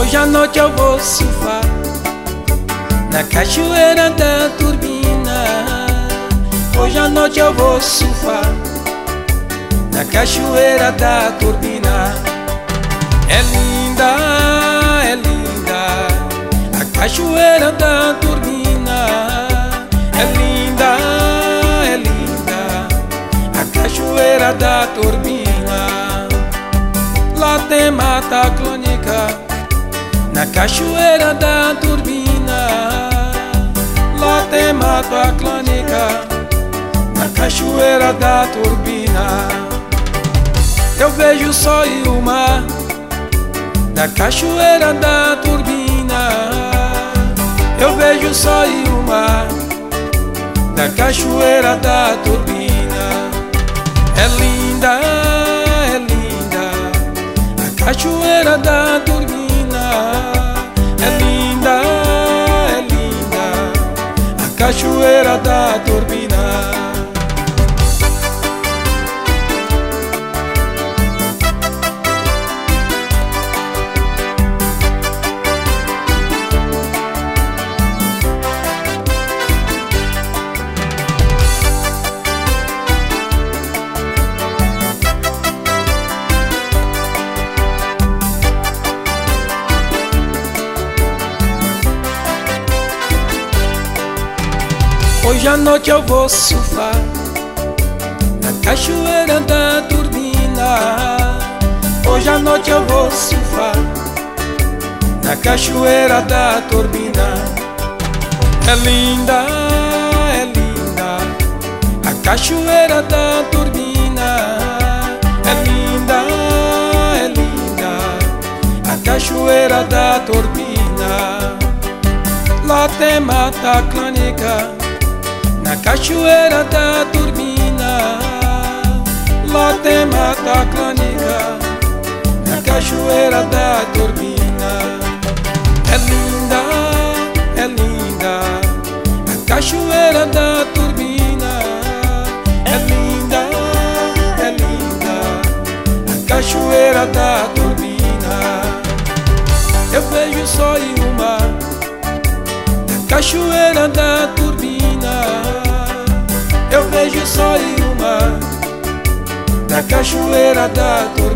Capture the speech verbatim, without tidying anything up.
Hoje à noite eu vou surfar na cachoeira da turbina. Hoje à noite eu vou surfar na cachoeira da turbina. É linda, é linda a cachoeira da turbina. É linda, é linda a cachoeira da turbina. Lá tem mata clônica na cachoeira da turbina. Lá tem mata clônica na cachoeira da turbina. Eu vejo o sol e o mar da cachoeira da turbina. Eu vejo o sol e o mar da cachoeira da turbina. É linda, é linda a cachoeira da turbina. É linda, é linda a cachoeira da turbina. Hoje à noite eu vou surfar na cachoeira da turbina. Hoje à noite eu vou surfar na cachoeira da turbina. É linda, é linda a cachoeira da turbina. É linda, é linda a cachoeira da turbina. Lá tem mata clônica na cachoeira da turbina. Lá tem mata clônica na cachoeira da turbina. É linda, é linda a cachoeira da turbina. É linda, é linda a cachoeira da turbina. Eu vejo o sol e o mar da cachoeira da turbina. Eu vejo o sol e o mar da cachoeira da turbina.